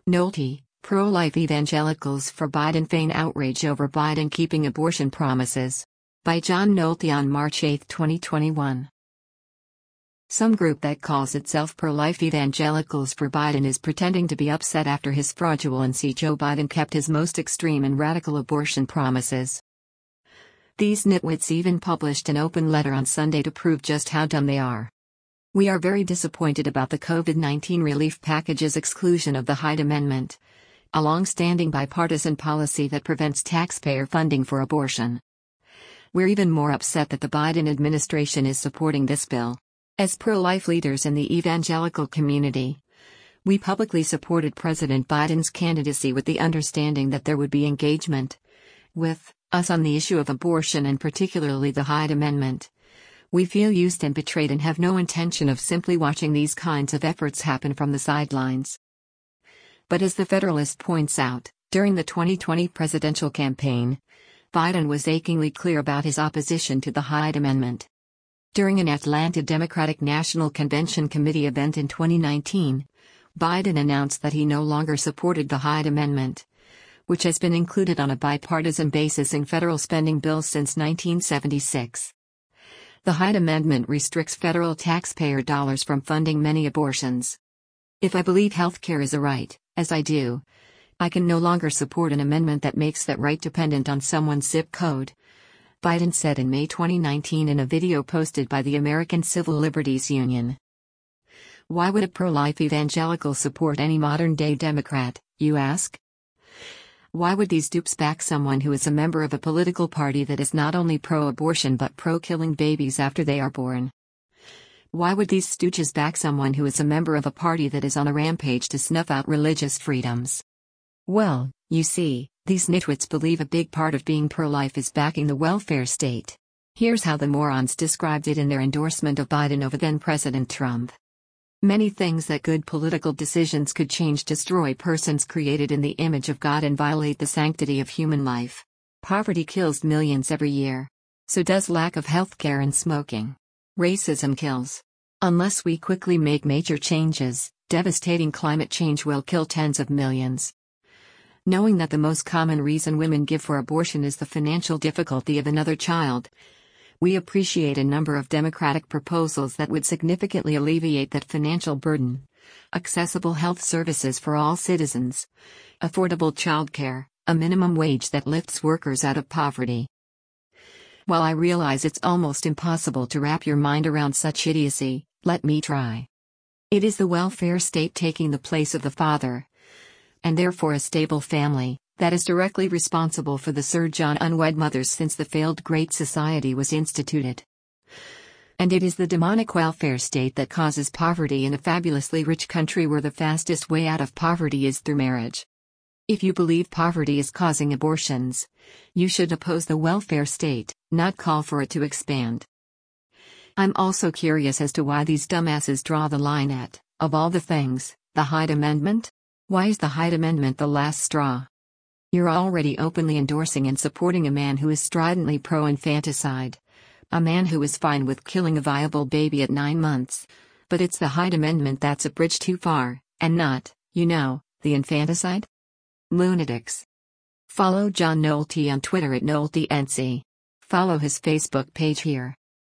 Nolte, pro-life evangelicals for Biden feign outrage over Biden keeping abortion promises. By John Nolte on March 8, 2021. Some group that calls itself pro-life evangelicals for Biden is pretending to be upset after his fraudulency Joe Biden kept his most extreme and radical abortion promises. These nitwits even published an open letter on Sunday to prove just how dumb they are. We are very disappointed about the COVID-19 relief package's exclusion of the Hyde Amendment, a long-standing bipartisan policy that prevents taxpayer funding for abortion. We're even more upset that the Biden administration is supporting this bill. As pro-life leaders in the evangelical community, we publicly supported President Biden's candidacy with the understanding that there would be engagement with us on the issue of abortion and particularly the Hyde Amendment. We feel used and betrayed and have no intention of simply watching these kinds of efforts happen from the sidelines. But as the Federalist points out, during the 2020 presidential campaign, Biden was achingly clear about his opposition to the Hyde Amendment. During an Atlanta Democratic National Convention Committee event in 2019, Biden announced that he no longer supported the Hyde Amendment, which has been included on a bipartisan basis in federal spending bills since 1976. The Hyde Amendment restricts federal taxpayer dollars from funding many abortions. If I believe health care is a right, as I do, I can no longer support an amendment that makes that right dependent on someone's zip code, Biden said in May 2019 in a video posted by the American Civil Liberties Union. Why would a pro-life evangelical support any modern-day Democrat, you ask? Why would these dupes back someone who is a member of a political party that is not only pro-abortion but pro-killing babies after they are born? Why would these stooges back someone who is a member of a party that is on a rampage to snuff out religious freedoms? Well, you see, these nitwits believe a big part of being pro-life is backing the welfare state. Here's how the morons described it in their endorsement of Biden over then-President Trump. Many things that good political decisions could change destroy persons created in the image of God and violate the sanctity of human life. Poverty kills millions every year. So does lack of health care and smoking. Racism kills. Unless we quickly make major changes, devastating climate change will kill tens of millions. Knowing that the most common reason women give for abortion is the financial difficulty of another child, we appreciate a number of Democratic proposals that would significantly alleviate that financial burden. Accessible health services for all citizens, affordable childcare, a minimum wage that lifts workers out of poverty. While I realize it's almost impossible to wrap your mind around such idiocy, let me try. It is the welfare state taking the place of the father, and therefore a stable family, that is directly responsible for the surge on unwed mothers since the failed Great Society was instituted. And it is the demonic welfare state that causes poverty in a fabulously rich country where the fastest way out of poverty is through marriage. If you believe poverty is causing abortions, you should oppose the welfare state, not call for it to expand. I'm also curious as to why these dumbasses draw the line at, of all the things, the Hyde Amendment? Why is the Hyde Amendment the last straw? You're already openly endorsing and supporting a man who is stridently pro-infanticide. A man who is fine with killing a viable baby at 9 months. But it's the Hyde Amendment that's a bridge too far, and not, the infanticide? Lunatics. Follow John Nolte on Twitter at NolteNC. Follow his Facebook page here.